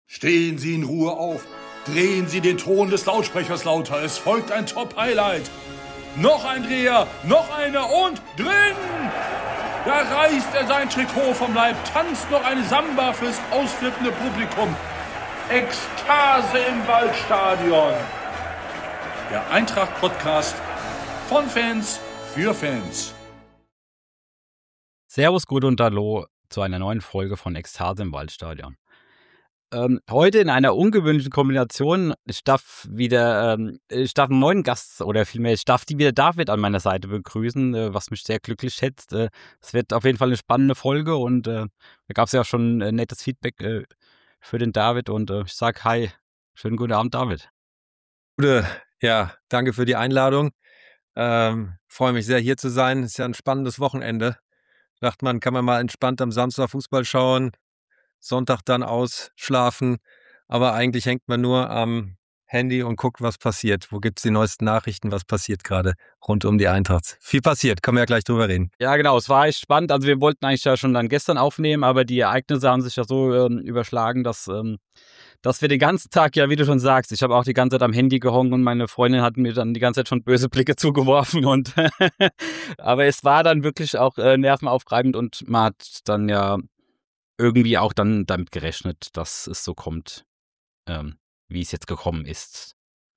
Stehen Sie in Ruhe auf. Drehen Sie den Ton des Lautsprechers lauter. Es folgt ein Top-Highlight. Noch ein Dreher, noch einer und drin! Da reißt er sein Trikot vom Leib, tanzt noch eine Samba fürs ausflippende Publikum. Ekstase im Waldstadion. Der Eintracht-Podcast von Fans für Fans. Servus, gut und hallo zu einer neuen Folge von Ekstase im Waldstadion. Heute in einer ungewöhnlichen Kombination. Ich darf einen neuen Gast oder vielmehr, ich darf wieder David an meiner Seite begrüßen, was mich sehr glücklich schätzt. Es wird auf jeden Fall eine spannende Folge und da gab es ja schon nettes Feedback für den David und ich sage hi, schönen guten Abend, David. Ja, danke für die Einladung. Freue mich sehr, hier zu sein. Ist ja ein spannendes Wochenende. Dachte man, kann man mal entspannt am Samstag Fußball schauen, Sonntag dann ausschlafen, aber eigentlich hängt man nur am Handy und guckt, was passiert. Wo gibt's die neuesten Nachrichten, was passiert gerade rund um die Eintracht? Viel passiert, können wir ja gleich drüber reden. Ja, genau, es war echt spannend. Also wir wollten eigentlich ja schon dann gestern aufnehmen, aber die Ereignisse haben sich ja so überschlagen, dass wir den ganzen Tag, ja, wie du schon sagst, ich habe auch die ganze Zeit am Handy gehongen und meine Freundin hat mir dann die ganze Zeit schon böse Blicke zugeworfen und aber es war dann wirklich auch nervenaufreibend und man hat dann ja irgendwie auch dann damit gerechnet, dass es so kommt, wie es jetzt gekommen ist.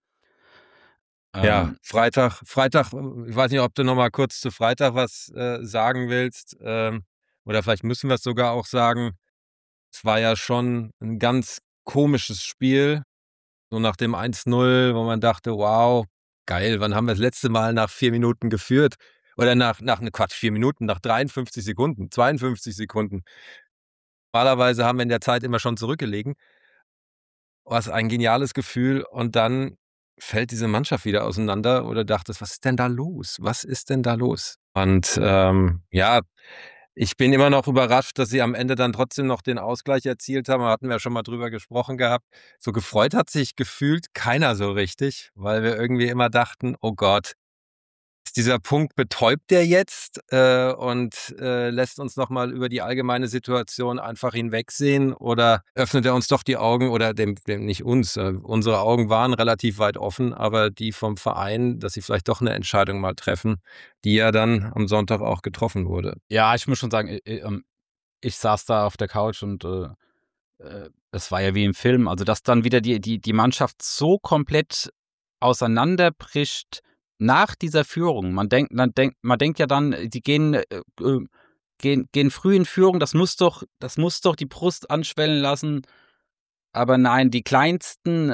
Ja, Freitag, ich weiß nicht, ob du noch mal kurz zu Freitag was sagen willst, oder vielleicht müssen wir es sogar auch sagen. Es war ja schon ein ganz komisches Spiel, so nach dem 1-0, wo man dachte, wow, geil, wann haben wir das letzte Mal nach 4 Minuten geführt? Oder nach 4 Minuten, nach 53 Sekunden, 52 Sekunden. Normalerweise haben wir in der Zeit immer schon zurückgelegen. Was ein geniales Gefühl. Und dann fällt diese Mannschaft wieder auseinander oder dachtest, was ist denn da los? Was ist denn da los? Und ja, ich bin immer noch überrascht, dass sie am Ende dann trotzdem noch den Ausgleich erzielt haben. Da hatten wir ja schon mal drüber gesprochen gehabt. So gefreut hat sich gefühlt keiner so richtig, weil wir irgendwie immer dachten, oh Gott, ist dieser Punkt, betäubt der jetzt und lässt uns nochmal über die allgemeine Situation einfach hinwegsehen oder öffnet er uns doch die Augen oder dem nicht uns. Unsere Augen waren relativ weit offen, aber die vom Verein, dass sie vielleicht doch eine Entscheidung mal treffen, die ja dann am Sonntag auch getroffen wurde. Ja, ich muss schon sagen, ich saß da auf der Couch und es war ja wie im Film, also dass dann wieder die Mannschaft so komplett auseinanderbricht nach dieser Führung. Man denkt ja dann, die gehen früh in Führung, das muss doch die Brust anschwellen lassen. Aber nein, die kleinsten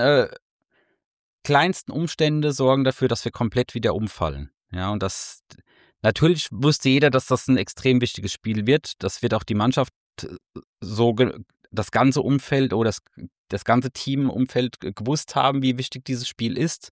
Umstände sorgen dafür, dass wir komplett wieder umfallen. Ja, und natürlich wusste jeder, dass das ein extrem wichtiges Spiel wird. Das wird auch die Mannschaft das ganze Umfeld oder das ganze Teamumfeld gewusst haben, wie wichtig dieses Spiel ist.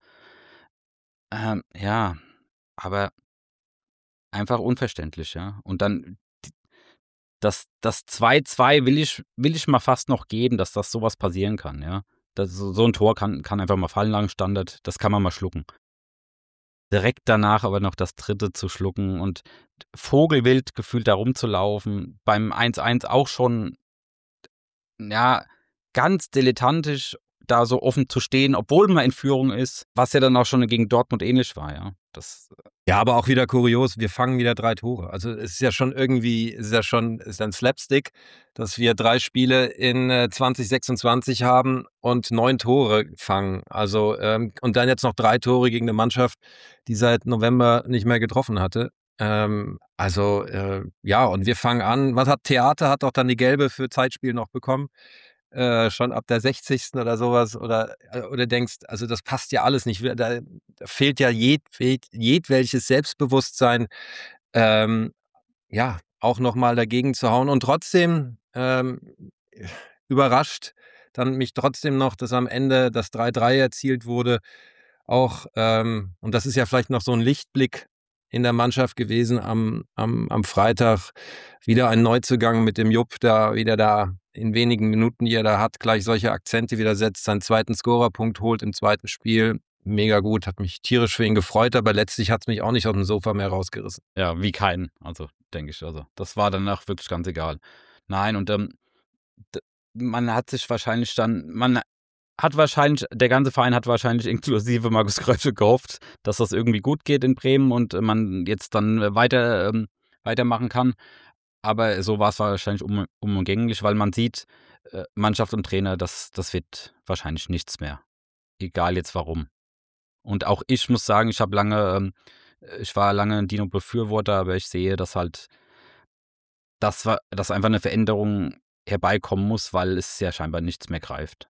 Ja, aber einfach unverständlich, ja. Und dann das 2-2 will ich mal fast noch geben, dass das sowas passieren kann, ja. So ein Tor kann einfach mal fallen lang Standard, das kann man mal schlucken. Direkt danach aber noch das dritte zu schlucken und vogelwild gefühlt da rumzulaufen, beim 1-1 auch schon, ja, ganz dilettantisch da so offen zu stehen, obwohl man in Führung ist, was ja dann auch schon gegen Dortmund ähnlich war, ja. Ja, aber auch wieder kurios, wir fangen wieder 3 Tore. Also es ist ja schon irgendwie, ist ein Slapstick, dass wir 3 Spiele in 2026 haben und 9 Tore fangen. Also und dann jetzt noch 3 Tore gegen eine Mannschaft, die seit November nicht mehr getroffen hatte. Ja, und wir fangen an. Theater hat doch dann die gelbe für Zeitspiel noch bekommen. Schon ab der 60. oder sowas oder denkst, also das passt ja alles nicht. Da fehlt ja jedwelches Selbstbewusstsein, ja, auch nochmal dagegen zu hauen und trotzdem überrascht dann mich trotzdem noch, dass am Ende das 3-3 erzielt wurde. Auch, und das ist ja vielleicht noch so ein Lichtblick in der Mannschaft gewesen am Freitag. Wieder ein Neuzugang mit dem Jupp, da wieder da in wenigen Minuten, die er da hat, gleich solche Akzente wieder setzt, seinen zweiten Scorerpunkt holt im zweiten Spiel. Mega gut, hat mich tierisch für ihn gefreut, aber letztlich hat es mich auch nicht aus dem Sofa mehr rausgerissen. Ja, wie keinen, also denke ich. Also das war danach wirklich ganz egal. Nein, und man hat sich wahrscheinlich der ganze Verein hat wahrscheinlich inklusive Markus Krösche gehofft, dass das irgendwie gut geht in Bremen und man jetzt dann weitermachen kann. Aber so war es wahrscheinlich unumgänglich, weil man sieht, Mannschaft und Trainer, das wird wahrscheinlich nichts mehr. Egal jetzt warum. Und auch ich muss sagen, ich war lange ein Dino-Befürworter, aber ich sehe, dass einfach eine Veränderung herbeikommen muss, weil es ja scheinbar nichts mehr greift.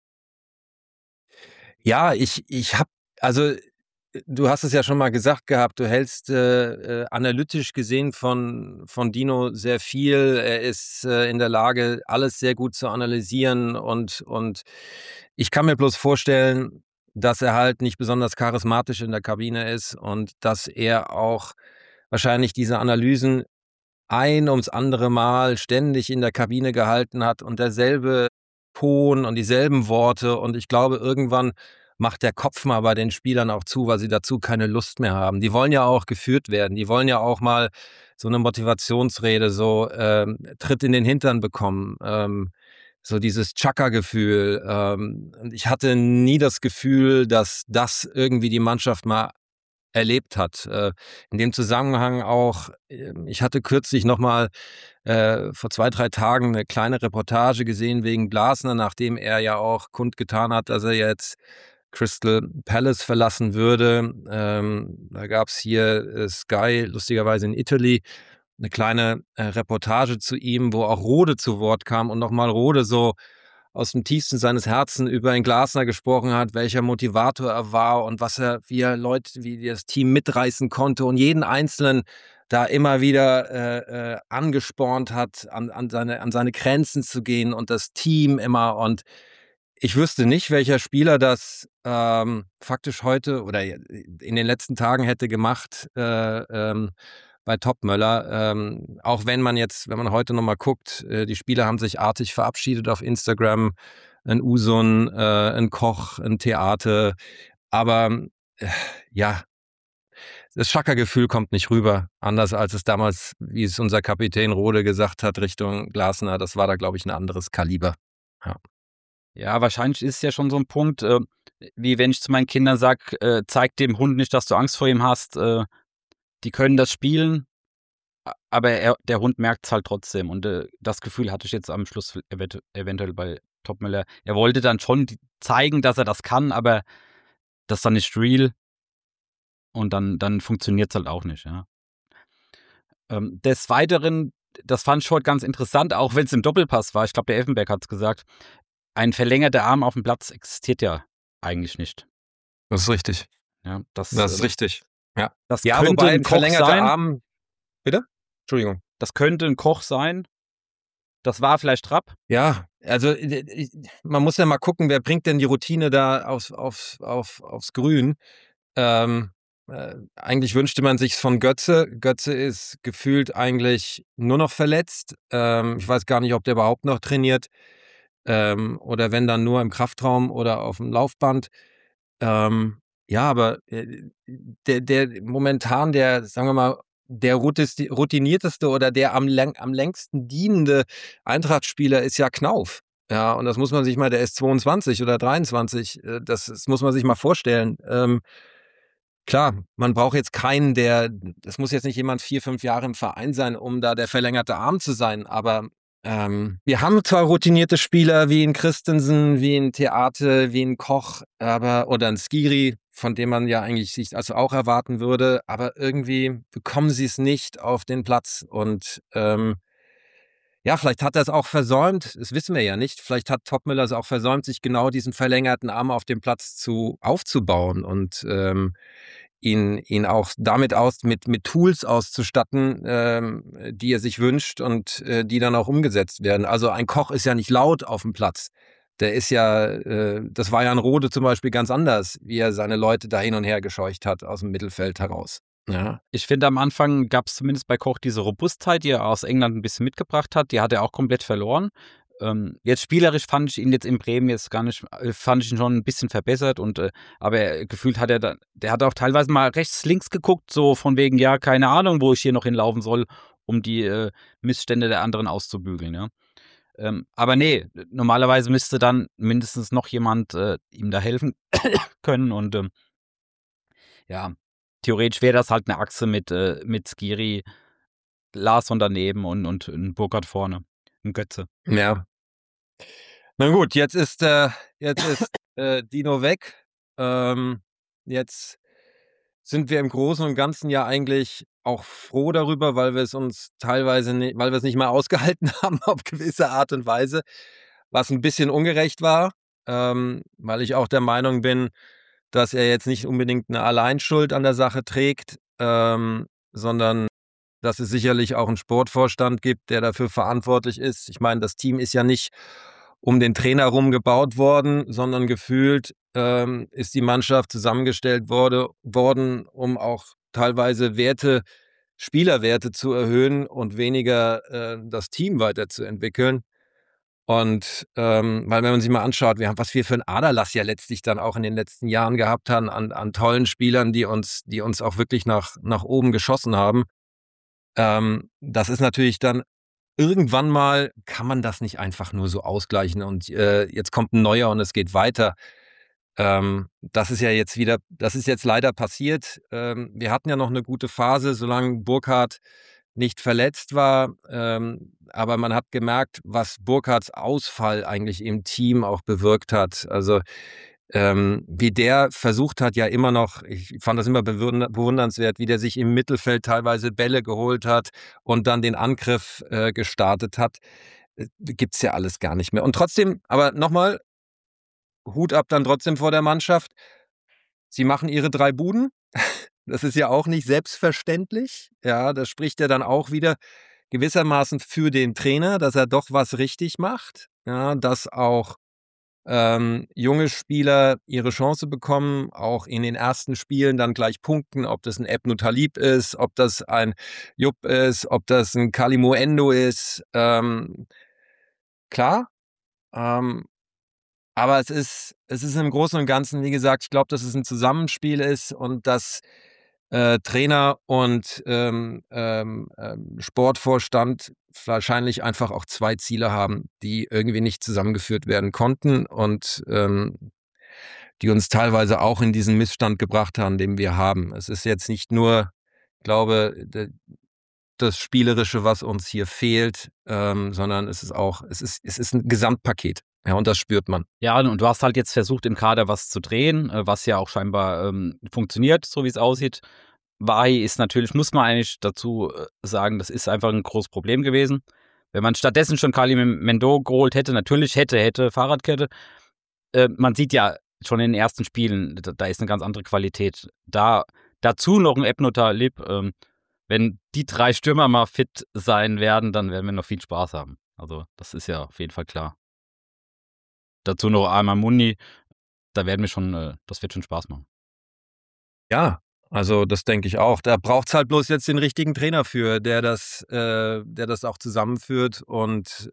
Ja, also du hast es ja schon mal gesagt gehabt, du hältst analytisch gesehen von Dino sehr viel. Er ist in der Lage, alles sehr gut zu analysieren und ich kann mir bloß vorstellen, dass er halt nicht besonders charismatisch in der Kabine ist und dass er auch wahrscheinlich diese Analysen ein ums andere Mal ständig in der Kabine gehalten hat und derselbe Ton und dieselben Worte. Und ich glaube, irgendwann macht der Kopf mal bei den Spielern auch zu, weil sie dazu keine Lust mehr haben. Die wollen ja auch geführt werden. Die wollen ja auch mal so eine Motivationsrede, so Tritt in den Hintern bekommen. So dieses Chaka-Gefühl. Und ich hatte nie das Gefühl, dass das irgendwie die Mannschaft mal erlebt hat. In dem Zusammenhang auch, ich hatte kürzlich nochmal vor 2, 3 Tagen eine kleine Reportage gesehen wegen Glasner, nachdem er ja auch kundgetan hat, dass er jetzt Crystal Palace verlassen würde. Da gab es hier Sky, lustigerweise in Italy, eine kleine Reportage zu ihm, wo auch Rode zu Wort kam und nochmal Rode so aus dem tiefsten seines Herzens über einen Glasner gesprochen hat, welcher Motivator er war und wie das Team mitreißen konnte und jeden Einzelnen da immer wieder angespornt hat, an seine Grenzen zu gehen und das Team immer. Und ich wüsste nicht, welcher Spieler das faktisch heute oder in den letzten Tagen hätte gemacht bei Topmöller. Auch wenn man heute nochmal guckt, die Spieler haben sich artig verabschiedet auf Instagram. Ein Usun, ein Koch, ein Theater. Aber ja, das Schackergefühl kommt nicht rüber. Anders als es damals, wie es unser Kapitän Rode gesagt hat, Richtung Glasner. Das war da, glaube ich, ein anderes Kaliber. Ja. Ja, wahrscheinlich ist es ja schon so ein Punkt, wie wenn ich zu meinen Kindern sage, zeig dem Hund nicht, dass du Angst vor ihm hast. Die können das spielen, aber der Hund merkt es halt trotzdem. Und das Gefühl hatte ich jetzt am Schluss eventuell bei Topmöller. Er wollte dann schon zeigen, dass er das kann, aber das ist dann nicht real. Und dann funktioniert es halt auch nicht. Ja. Des Weiteren, das fand ich heute ganz interessant, auch wenn es im Doppelpass war. Ich glaube, der Effenberg hat es gesagt. Ein verlängerter Arm auf dem Platz existiert ja eigentlich nicht. Das ist richtig. Ja, das ist richtig. Ja, das könnte ein Koch sein. Arm. Bitte? Entschuldigung. Das könnte ein Koch sein. Das war vielleicht Trapp. Ja, also man muss ja mal gucken, wer bringt denn die Routine da aufs Grün. Eigentlich wünschte man sich's von Götze. Götze ist gefühlt eigentlich nur noch verletzt. Ich weiß gar nicht, ob der überhaupt noch trainiert. Oder wenn dann nur im Kraftraum oder auf dem Laufband. Ja, aber der momentan, sagen wir mal, der routinierteste oder der am längsten dienende Eintracht-Spieler ist ja Knauf. Ja, und das muss man sich mal, der ist 22 oder 23, das muss man sich mal vorstellen. Klar, man braucht jetzt keinen, das muss jetzt nicht jemand 4, 5 Jahre im Verein sein, um da der verlängerte Arm zu sein, aber wir haben zwar routinierte Spieler wie ein Christensen, wie ein Theate, wie ein Koch, oder ein Skiri, von dem man ja eigentlich sich also auch erwarten würde, aber irgendwie bekommen sie es nicht auf den Platz und ja, vielleicht hat er es auch versäumt, das wissen wir ja nicht, vielleicht hat Topmöller es auch versäumt, sich genau diesen verlängerten Arm auf dem Platz aufzubauen und ihn auch damit mit Tools auszustatten, die er sich wünscht und die dann auch umgesetzt werden. Also ein Koch ist ja nicht laut auf dem Platz. Der ist ja, das war ja in Rode zum Beispiel ganz anders, wie er seine Leute da hin und her gescheucht hat aus dem Mittelfeld heraus. Ja. Ich finde, am Anfang gab es zumindest bei Koch diese Robustheit, die er aus England ein bisschen mitgebracht hat. Die hat er auch komplett verloren. Jetzt spielerisch fand ich ihn jetzt in Bremen jetzt gar nicht, fand ich ihn schon ein bisschen verbessert aber gefühlt hat der hat auch teilweise mal rechts, links geguckt, so von wegen, ja, keine Ahnung, wo ich hier noch hinlaufen soll, um die Missstände der anderen auszubügeln, ja. Aber nee, normalerweise müsste dann mindestens noch jemand ihm da helfen können. Und ja, theoretisch wäre das halt eine Achse mit Skiri, Larsson daneben und ein Burkhardt vorne, ein Götze. Ja. Na gut, jetzt ist Dino weg. Jetzt sind wir im Großen und Ganzen ja eigentlich auch froh darüber, weil wir es uns teilweise weil wir es nicht mehr ausgehalten haben auf gewisse Art und Weise, was ein bisschen ungerecht war, weil ich auch der Meinung bin, dass er jetzt nicht unbedingt eine Alleinschuld an der Sache trägt, sondern dass es sicherlich auch einen Sportvorstand gibt, der dafür verantwortlich ist. Ich meine, das Team ist ja nicht um den Trainer rum gebaut worden, sondern gefühlt ist die Mannschaft zusammengestellt worden, um auch teilweise Spielerwerte zu erhöhen und weniger das Team weiterzuentwickeln. Und weil wenn man sich mal anschaut, was wir für einen Aderlass ja letztlich dann auch in den letzten Jahren gehabt haben an tollen Spielern, die uns auch wirklich nach oben geschossen haben. Das ist natürlich dann irgendwann mal kann man das nicht einfach nur so ausgleichen und jetzt kommt ein neuer und es geht weiter. Das ist jetzt leider passiert. Wir hatten ja noch eine gute Phase, solange Burkhardt nicht verletzt war. Aber man hat gemerkt, was Burkhardts Ausfall eigentlich im Team auch bewirkt hat. Also wie der versucht hat, ja immer noch, ich fand das immer bewundernswert, wie der sich im Mittelfeld teilweise Bälle geholt hat und dann den Angriff gestartet hat. Gibt's ja alles gar nicht mehr. Und trotzdem, aber nochmal, Hut ab dann trotzdem vor der Mannschaft. Sie machen ihre 3 Buden. Das ist ja auch nicht selbstverständlich. Ja, das spricht ja dann auch wieder gewissermaßen für den Trainer, dass er doch was richtig macht. Ja, dass auch junge Spieler ihre Chance bekommen, auch in den ersten Spielen dann gleich punkten, ob das ein Ebnu Talib ist, ob das ein Jupp ist, ob das ein Kalimuendo ist. Klar, aber es ist im Großen und Ganzen, wie gesagt, ich glaube, dass es ein Zusammenspiel ist und dass Trainer und Sportvorstand wahrscheinlich einfach auch 2 Ziele haben, die irgendwie nicht zusammengeführt werden konnten und die uns teilweise auch in diesen Missstand gebracht haben, den wir haben. Es ist jetzt nicht nur, ich glaube, das Spielerische, was uns hier fehlt, sondern es ist ein Gesamtpaket. Ja, und das spürt man. Ja, und du hast halt jetzt versucht, im Kader was zu drehen, was ja auch scheinbar funktioniert, so wie es aussieht. Wahi ist natürlich, muss man eigentlich dazu sagen, das ist einfach ein großes Problem gewesen. Wenn man stattdessen schon Kalimuendo geholt hätte, natürlich hätte Fahrradkette. Man sieht ja schon in den ersten Spielen, da ist eine ganz andere Qualität. Dazu noch ein Ebnu Talib. Wenn die 3 Stürmer mal fit sein werden, dann werden wir noch viel Spaß haben. Also das ist ja auf jeden Fall klar. Dazu noch Al-Mamouny, das wird schon Spaß machen. Ja, also das denke ich auch. Da braucht's halt bloß jetzt den richtigen Trainer für, der das auch zusammenführt und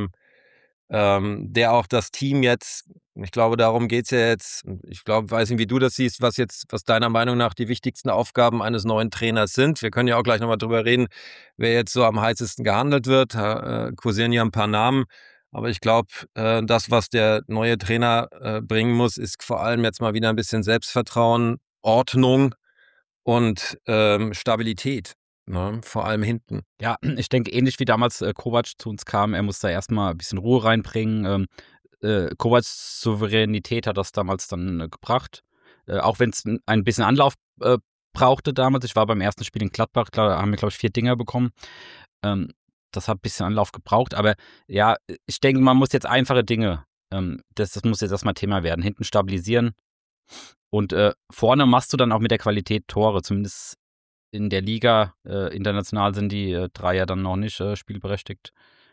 der auch das Team jetzt, ich glaube, darum geht's ja jetzt. Ich glaube, weiß nicht, wie du das siehst, was deiner Meinung nach die wichtigsten Aufgaben eines neuen Trainers sind. Wir können ja auch gleich nochmal drüber reden, wer jetzt so am heißesten gehandelt wird. Kursieren ja ein paar Namen. Aber ich glaube, das, was der neue Trainer bringen muss, ist vor allem jetzt mal wieder ein bisschen Selbstvertrauen, Ordnung und Stabilität, ne? Vor allem hinten. Ja, ich denke, ähnlich wie damals Kovac zu uns kam, er muss da erstmal ein bisschen Ruhe reinbringen. Kovacs Souveränität hat das damals dann gebracht. Auch wenn es ein bisschen Anlauf brauchte damals. Ich war beim ersten Spiel in Gladbach, da haben wir, glaube ich, 4 Dinger bekommen. Das hat ein bisschen Anlauf gebraucht, aber ja, ich denke, man muss jetzt einfache Dinge, das muss jetzt erstmal Thema werden, hinten stabilisieren und vorne machst du dann auch mit der Qualität Tore, zumindest in der Liga, international sind die 3 ja dann noch nicht spielberechtigt.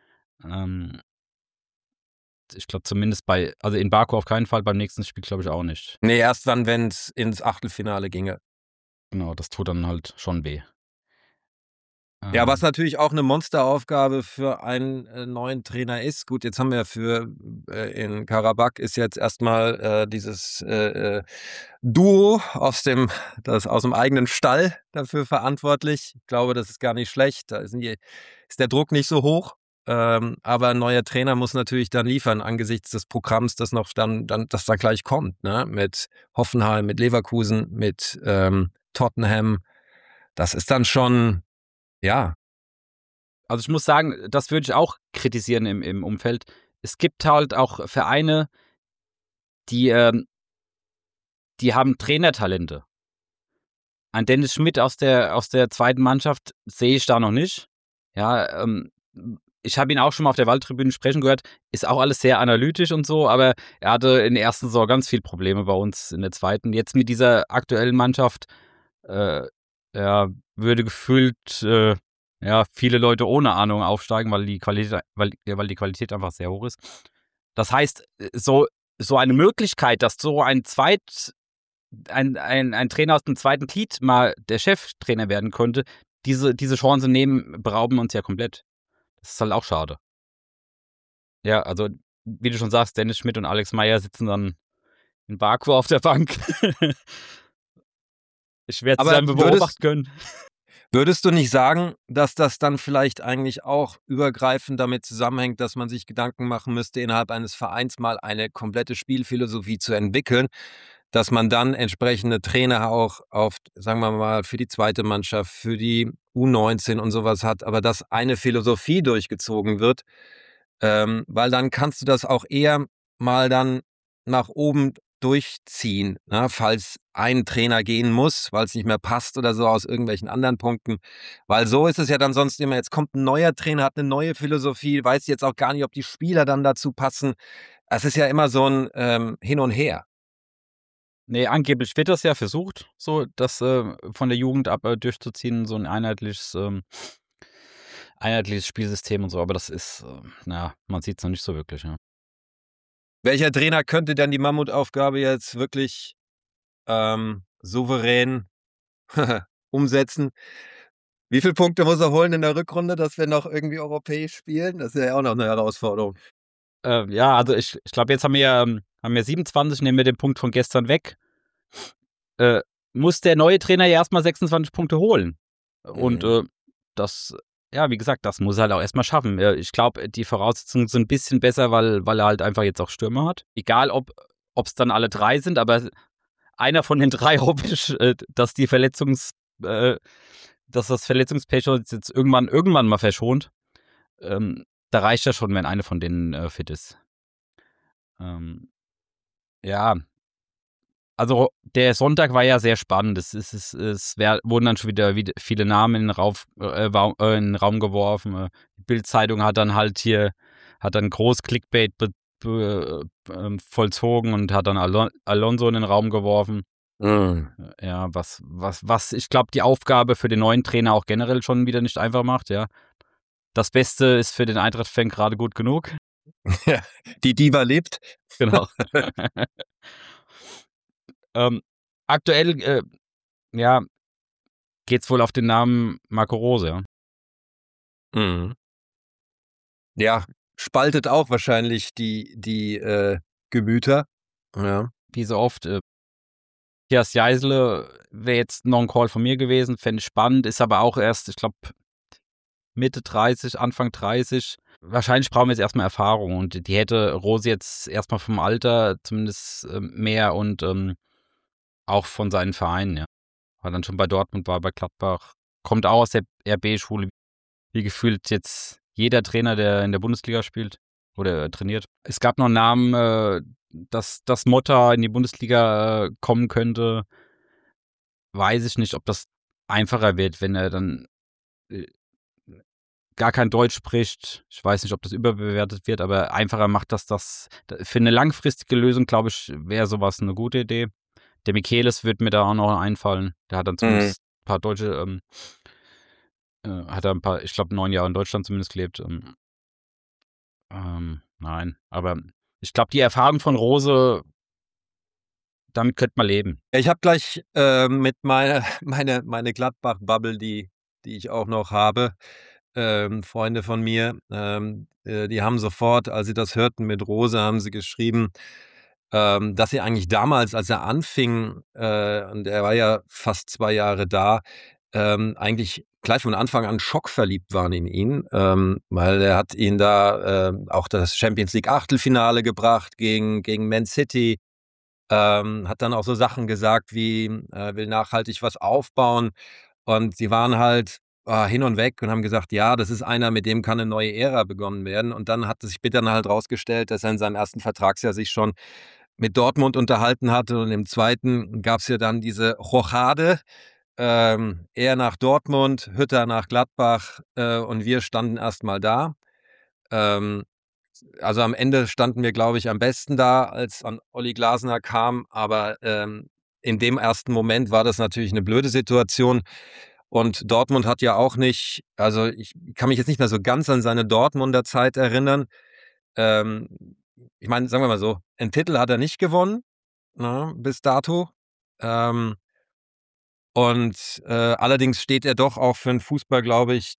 Ich glaube zumindest also in Baku auf keinen Fall, beim nächsten Spiel glaube ich auch nicht. Nee, erst dann, wenn es ins Achtelfinale ginge. Genau, das tut dann halt schon weh. Ja, was natürlich auch eine Monsteraufgabe für einen neuen Trainer ist. Gut, jetzt haben wir in Karabakh ist jetzt erstmal dieses Duo aus dem eigenen Stall dafür verantwortlich. Ich glaube, das ist gar nicht schlecht. Da ist der Druck nicht so hoch. aber ein neuer Trainer muss natürlich dann liefern angesichts des Programms, das das da gleich kommt, ne? Mit Hoffenheim, mit Leverkusen, mit Tottenham. Das ist dann schon, ja. Also ich muss sagen, das würde ich auch kritisieren im Umfeld. Es gibt halt auch Vereine, die haben Trainertalente. Ein Dennis Schmidt aus der zweiten Mannschaft sehe ich da noch nicht. Ja, ich habe ihn auch schon mal auf der Waldtribüne sprechen gehört. Ist auch alles sehr analytisch und so, aber er hatte in der ersten Saison ganz viele Probleme bei uns in der zweiten. Jetzt mit dieser aktuellen Mannschaft ja, würde gefühlt viele Leute ohne Ahnung aufsteigen, weil die Qualität einfach sehr hoch ist. Das heißt, so eine Möglichkeit, dass so ein Trainer aus dem zweiten Glied mal der Cheftrainer werden könnte, diese Chance berauben uns ja komplett. Das ist halt auch schade. Ja, also wie du schon sagst, Dennis Schmidt und Alex Meyer sitzen dann in Baku auf der Bank. Schwer zu sein, beobachten können. Würdest du nicht sagen, dass das dann vielleicht eigentlich auch übergreifend damit zusammenhängt, dass man sich Gedanken machen müsste, innerhalb eines Vereins mal eine komplette Spielphilosophie zu entwickeln, dass man dann entsprechende Trainer auch auf, sagen wir mal, für die zweite Mannschaft, für die U19 und sowas hat, aber dass eine Philosophie durchgezogen wird, weil dann kannst du das auch eher mal dann nach oben durchziehen, ne? Falls ein Trainer gehen muss, weil es nicht mehr passt oder so aus irgendwelchen anderen Punkten. Weil so ist es ja dann sonst immer, jetzt kommt ein neuer Trainer, hat eine neue Philosophie, weiß jetzt auch gar nicht, ob die Spieler dann dazu passen. Es ist ja immer so ein Hin und Her. Nee, angeblich wird das ja versucht, so das von der Jugend ab durchzuziehen, so ein einheitliches Spielsystem und so, aber das ist, man sieht es noch nicht so wirklich, ja. Welcher Trainer könnte denn die Mammutaufgabe jetzt wirklich souverän umsetzen? Wie viele Punkte muss er holen in der Rückrunde, dass wir noch irgendwie europäisch spielen? Das ist ja auch noch eine Herausforderung. Ja, also ich glaube, jetzt haben wir 27, nehmen wir den Punkt von gestern weg. Muss der neue Trainer ja erstmal 26 Punkte holen. Und das, ja, wie gesagt, das muss er halt auch erstmal schaffen. Ich glaube, die Voraussetzungen sind ein bisschen besser, weil er halt einfach jetzt auch Stürmer hat. Egal, ob es dann alle drei sind, aber einer von den drei hoffe ich, dass das Verletzungspech jetzt irgendwann mal verschont. Da reicht ja schon, wenn eine von denen fit ist. Ja, also der Sonntag war ja sehr spannend. Wurden dann schon wieder viele Namen in den Raum geworfen. Die Bild-Zeitung hat dann groß Clickbait vollzogen und hat dann Alonso in den Raum geworfen. Ja, was ich glaube, die Aufgabe für den neuen Trainer auch generell schon wieder nicht einfach macht, ja. Das Beste ist für den Eintracht-Fan gerade gut genug. Ja, die Diva lebt. Genau. Aktuell, geht's wohl auf den Namen Marco Rose, ja. Mhm. Ja, spaltet auch wahrscheinlich die Gemüter. Ja. Wie so oft, Matthias Jeißle wäre jetzt noch ein Call von mir gewesen, fände ich spannend, ist aber auch erst, ich glaube, Mitte 30, Anfang 30. Wahrscheinlich brauchen wir jetzt erstmal Erfahrung und die hätte Rose jetzt erstmal vom Alter zumindest mehr und auch von seinen Vereinen, ja. War dann schon bei Dortmund, war bei Gladbach, kommt auch aus der RB-Schule, wie gefühlt jetzt jeder Trainer, der in der Bundesliga spielt oder trainiert. Es gab noch Namen, dass das Motta in die Bundesliga kommen könnte. Weiß ich nicht, ob das einfacher wird, wenn er dann gar kein Deutsch spricht. Ich weiß nicht, ob das überbewertet wird, aber einfacher macht das für eine langfristige Lösung, glaube ich, wäre sowas eine gute Idee. Der Michelis wird mir da auch noch einfallen. Der hat dann zumindest ein paar deutsche, hat er ich glaube, 9 Jahre in Deutschland zumindest gelebt. Nein, aber ich glaube, die Erfahrung von Rose, damit könnte man leben. Ich habe gleich mit meine Gladbach-Bubble, die ich auch noch habe, Freunde von mir, die haben sofort, als sie das hörten mit Rose, haben sie geschrieben, dass sie eigentlich damals, als er anfing, und er war ja fast 2 Jahre da, eigentlich gleich von Anfang an schockverliebt waren in ihn, weil er hat ihn da auch das Champions League Achtelfinale gebracht gegen Man City, hat dann auch so Sachen gesagt wie, will nachhaltig was aufbauen, und sie waren halt hin und weg und haben gesagt, ja, das ist einer, mit dem kann eine neue Ära begonnen werden. Und dann hat es sich bitte dann halt rausgestellt, dass er in seinem ersten Vertragsjahr sich schon mit Dortmund unterhalten hatte, und im zweiten gab es ja dann diese Rochade, er nach Dortmund, Hütter nach Gladbach, und wir standen erstmal da. Also am Ende standen wir, glaube ich, am besten da, als an Olli Glasner kam, aber in dem ersten Moment war das natürlich eine blöde Situation. Und Dortmund hat ja auch nicht, also ich kann mich jetzt nicht mehr so ganz an seine Dortmunder Zeit erinnern. Ähm, Ich meine, sagen wir mal so, einen Titel hat er nicht gewonnen, ne, bis dato. Und allerdings steht er doch auch für den Fußball, glaube ich,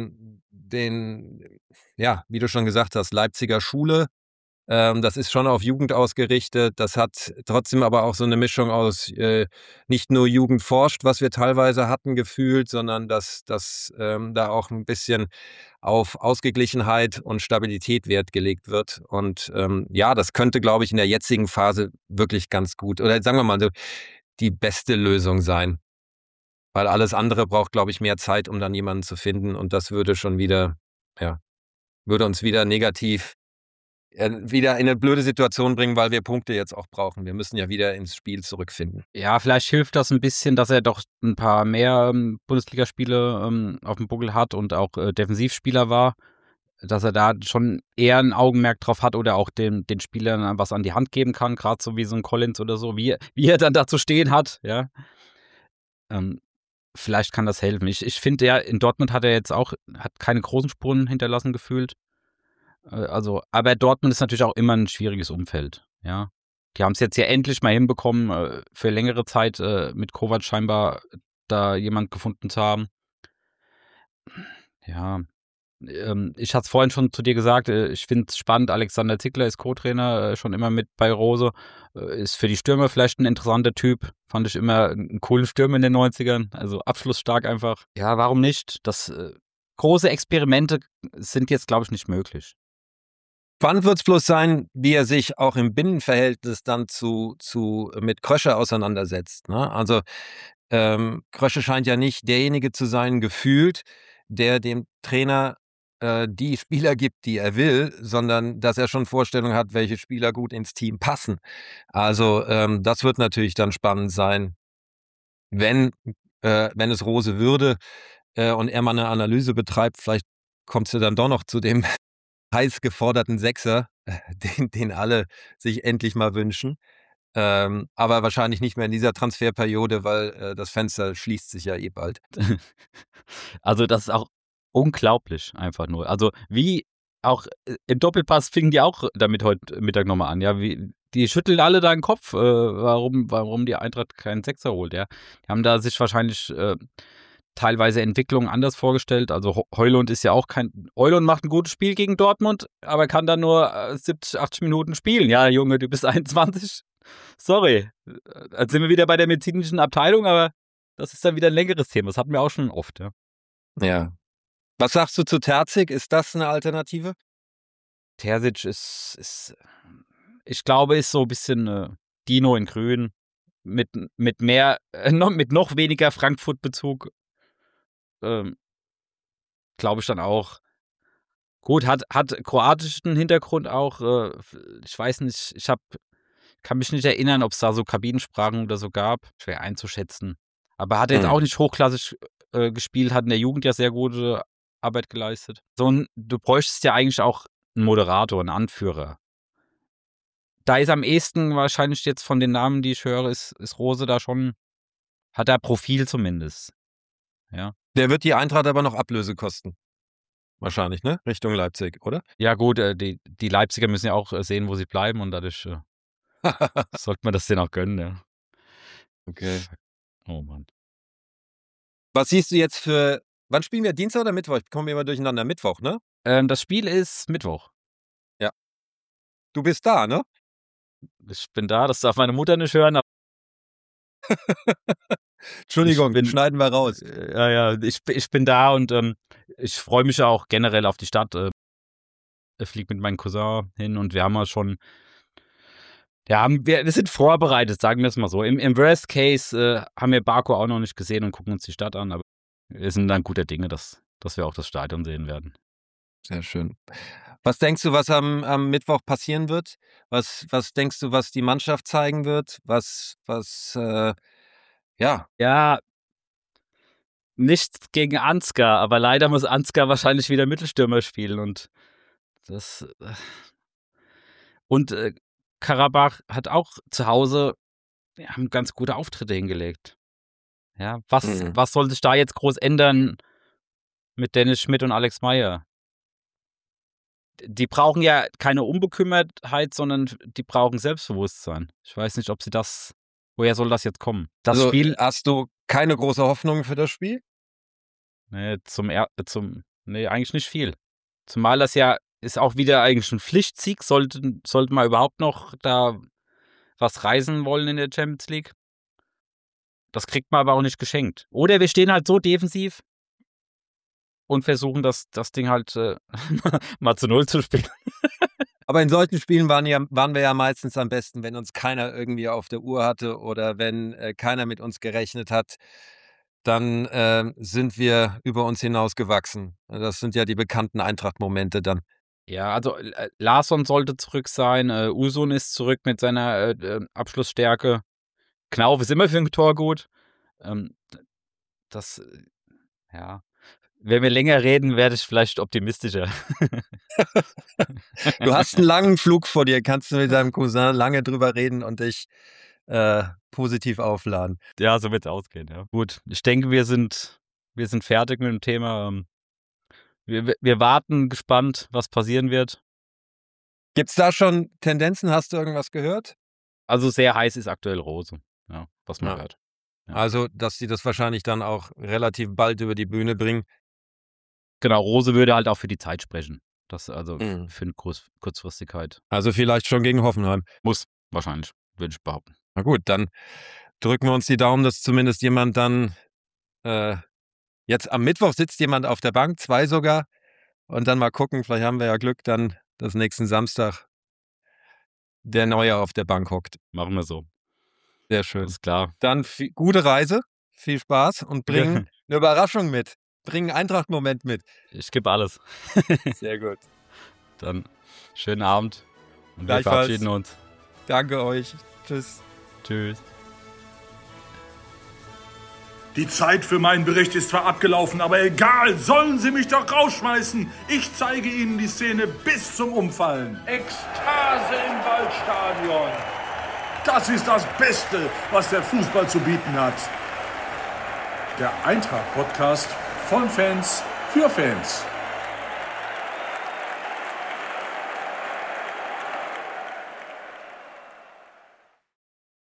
ja, wie du schon gesagt hast, Leipziger Schule. Das ist schon auf Jugend ausgerichtet. Das hat trotzdem aber auch so eine Mischung aus nicht nur Jugend forscht, was wir teilweise hatten gefühlt, sondern dass da auch ein bisschen auf Ausgeglichenheit und Stabilität Wert gelegt wird. Und ja, das könnte, glaube ich, in der jetzigen Phase wirklich ganz gut, oder sagen wir mal so, die beste Lösung sein. Weil alles andere braucht, glaube ich, mehr Zeit, um dann jemanden zu finden. Und das würde schon wieder, ja, würde uns wieder negativ, wieder in eine blöde Situation bringen, weil wir Punkte jetzt auch brauchen. Wir müssen ja wieder ins Spiel zurückfinden. Ja, vielleicht hilft das ein bisschen, dass er doch ein paar mehr Bundesligaspiele auf dem Buckel hat und auch Defensivspieler war, dass er da schon eher ein Augenmerk drauf hat oder auch den Spielern was an die Hand geben kann, gerade so wie so ein Collins oder so, wie er dann da zu stehen hat, ja. Vielleicht kann das helfen. Ich finde, in Dortmund hat keine großen Spuren hinterlassen gefühlt. Also, aber Dortmund ist natürlich auch immer ein schwieriges Umfeld, ja. Die haben es jetzt ja endlich mal hinbekommen, für längere Zeit mit Kovac scheinbar da jemand gefunden zu haben. Ja, ich hatte es vorhin schon zu dir gesagt, ich finde es spannend, Alexander Ziegler ist Co-Trainer, schon immer mit bei Rose, ist für die Stürmer vielleicht ein interessanter Typ, fand ich immer einen coolen Stürmer in den 90ern, also abschlussstark einfach. Ja, warum nicht? Große Experimente sind jetzt, glaube ich, nicht möglich. Spannend wird es bloß sein, wie er sich auch im Binnenverhältnis dann mit Krösche auseinandersetzt. Ne? Also Krösche scheint ja nicht derjenige zu sein, gefühlt, der dem Trainer die Spieler gibt, die er will, sondern dass er schon Vorstellungen hat, welche Spieler gut ins Team passen. Also das wird natürlich dann spannend sein, wenn es Rose würde und er mal eine Analyse betreibt. Vielleicht kommt es ja dann doch noch zu dem heiß geforderten Sechser, den alle sich endlich mal wünschen. Aber wahrscheinlich nicht mehr in dieser Transferperiode, weil das Fenster schließt sich ja eh bald. Also, das ist auch unglaublich einfach nur. Also, wie auch im Doppelpass fingen die auch damit heute Mittag nochmal an, ja. Die schütteln alle da den Kopf, warum die Eintracht keinen Sechser holt, ja. Die haben da sich wahrscheinlich teilweise Entwicklungen anders vorgestellt. Also Højlund ist ja auch Højlund macht ein gutes Spiel gegen Dortmund, aber kann dann nur 70, 80 Minuten spielen. Ja, Junge, du bist 21. Sorry. Jetzt sind wir wieder bei der medizinischen Abteilung, aber das ist dann wieder ein längeres Thema. Das hatten wir auch schon oft, ja. Ja. Was sagst du zu Terzic? Ist das eine Alternative? Terzic ich glaube, ist so ein bisschen Dino in Grün mit mehr, mit noch weniger Frankfurt-Bezug. Glaube ich dann auch. Gut, hat kroatischen Hintergrund auch. Ich weiß nicht, kann mich nicht erinnern, ob es da so Kabinensprachen oder so gab. Schwer einzuschätzen. Aber hat er jetzt auch nicht hochklassig gespielt, hat in der Jugend ja sehr gute Arbeit geleistet. Du bräuchtest ja eigentlich auch einen Moderator, einen Anführer. Da ist am ehesten wahrscheinlich jetzt von den Namen, die ich höre, ist Rose da schon, hat er Profil zumindest. Ja. Der wird die Eintracht aber noch Ablöse kosten. Wahrscheinlich, ne? Richtung Leipzig, oder? Ja gut, die Leipziger müssen ja auch sehen, wo sie bleiben, und dadurch sollte man das denen auch gönnen, ja. Okay. Oh Mann. Was siehst du jetzt wann spielen wir? Dienstag oder Mittwoch? Ich komme immer durcheinander. Mittwoch, ne? Das Spiel ist Mittwoch. Ja. Du bist da, ne? Ich bin da, das darf meine Mutter nicht hören. Entschuldigung, schneiden wir raus. Ich bin da und ich freue mich ja auch generell auf die Stadt. Ich fliege mit meinem Cousin hin und wir haben ja schon, wir sind vorbereitet, sagen wir es mal so. Im Worst Case haben wir Baku auch noch nicht gesehen und gucken uns die Stadt an, aber wir sind dann guter Dinge, dass wir auch das Stadion sehen werden. Sehr schön. Was denkst du, was am Mittwoch passieren wird? Was denkst du, was die Mannschaft zeigen wird? Ja, nichts gegen Ansgar, aber leider muss Ansgar wahrscheinlich wieder Mittelstürmer spielen und Karabach hat auch zu Hause haben ganz gute Auftritte hingelegt. Ja, was soll sich da jetzt groß ändern mit Dennis Schmidt und Alex Meyer? Die brauchen ja keine Unbekümmertheit, sondern die brauchen Selbstbewusstsein. Ich weiß nicht, woher soll das jetzt kommen? Das also, Spiel. Hast du keine große Hoffnung für das Spiel? Nee, eigentlich nicht viel. Zumal das ja ist auch wieder eigentlich ein Pflichtsieg, sollte man überhaupt noch da was reißen wollen in der Champions League. Das kriegt man aber auch nicht geschenkt. Oder wir stehen halt so defensiv und versuchen das Ding halt mal zu 0 zu spielen. Aber in solchen Spielen waren wir ja meistens am besten, wenn uns keiner irgendwie auf der Uhr hatte oder wenn keiner mit uns gerechnet hat. Dann sind wir über uns hinausgewachsen. Das sind ja die bekannten Eintracht-Momente dann. Ja, also Larsson sollte zurück sein, Usun ist zurück mit seiner Abschlussstärke. Knauf ist immer für ein Tor gut. Wenn wir länger reden, werde ich vielleicht optimistischer. Du hast einen langen Flug vor dir, kannst du mit deinem Cousin lange drüber reden und dich positiv aufladen. Ja, so wird es ausgehen, ja. Gut, ich denke, wir sind fertig mit dem Thema. Wir warten gespannt, was passieren wird. Gibt es da schon Tendenzen? Hast du irgendwas gehört? Also sehr heiß ist aktuell Rose, ja, was man hört. Ja. Also, dass sie das wahrscheinlich dann auch relativ bald über die Bühne bringen. Genau, Rose würde halt auch für die Zeit sprechen. Das also für eine Kurzfristigkeit. Also vielleicht schon gegen Hoffenheim. Muss wahrscheinlich, würde ich behaupten. Na gut, dann drücken wir uns die Daumen, dass zumindest jemand dann jetzt am Mittwoch sitzt jemand auf der Bank, 2 sogar, und dann mal gucken, vielleicht haben wir ja Glück, dann das nächsten Samstag der Neue auf der Bank hockt. Machen wir so. Sehr schön. Ist klar. Dann gute Reise, viel Spaß und bring eine Überraschung mit. Bring einen Eintracht-Moment mit. Ich gebe alles. Sehr gut. Dann schönen Abend und wir verabschieden uns. Danke euch. Tschüss. Tschüss. Die Zeit für meinen Bericht ist zwar abgelaufen, aber egal, sollen sie mich doch rausschmeißen. Ich zeige ihnen die Szene bis zum Umfallen. Ekstase im Waldstadion. Das ist das Beste, was der Fußball zu bieten hat. Der Eintracht-Podcast von Fans für Fans.